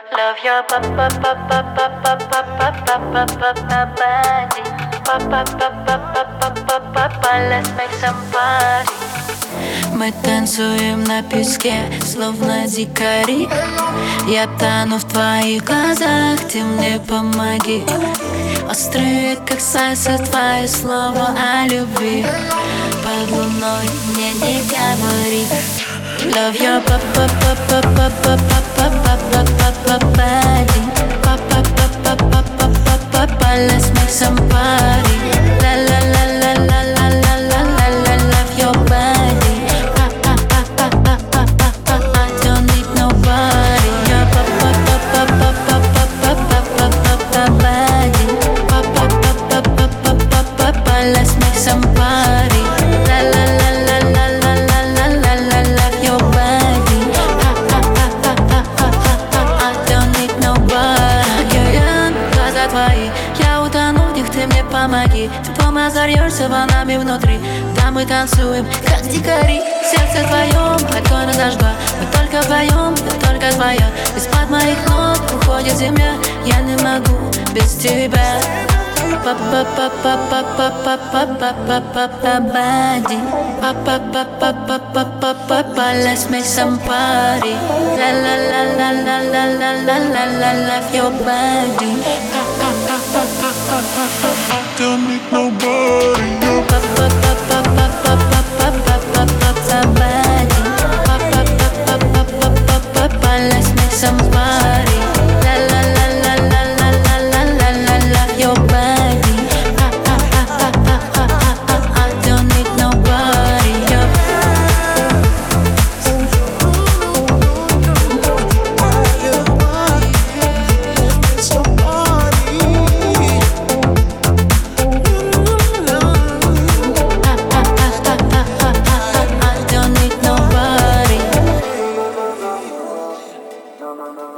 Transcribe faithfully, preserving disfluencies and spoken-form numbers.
Love your pa pa pa pa pa pa pa pa pa pa pa pa body. Pa pa pa pa pa pa pa pa pa. Let's make some party. Мы танцуем на песке, словно дикари. Я тону в твоих глазах, ты мне помоги. Острые, как сальса, твои слова о любви. Под луной мне не говори. Love your pa pa pa pa pa pa pa pa pa pa pa pa body. Pa pa pa pa pa pa pa pa pa. Let's make some party. La la la la la la la la la la. Love your body. Pa pa pa pa pa pa pa pa. I don't need nobody. Your pa pa pa pa pa pa pa pa pa pa pa pa body. Pa pa pa pa pa pa pa pa pa. Let's make some party. La la la la la la la la la la. Love your body. Pa pa pa pa pa pa pa pa. I don't need nobody. Я глаза твои, я утону в них, ты мне помоги. Ты помазарьешься волнами внутри. Да мы танцуем, как дикари. Сердце твоем, огонь зажгла. Мы только вдвоем, я только твоя. Из-под моих ног уходит земля. Я не могу без тебя. Pa pa pa pa pa pa pa pa pa pa pa pa body. Pa pa pa pa pa pa pa pa pa. Let's make some party. La la la la la la la la la la. Love your body. Pa pa pa pa pa pa pa pa pa. Don't need nobody. Pa pa pa pa pa pa pa pa pa pa pa pa body. Pa pa pa pa pa pa pa pa pa. Let's make some party. La la la la la la la la la la. Love your body. Pa pa pa pa pa pa pa pa. I don't need nobody. I don't need nobody.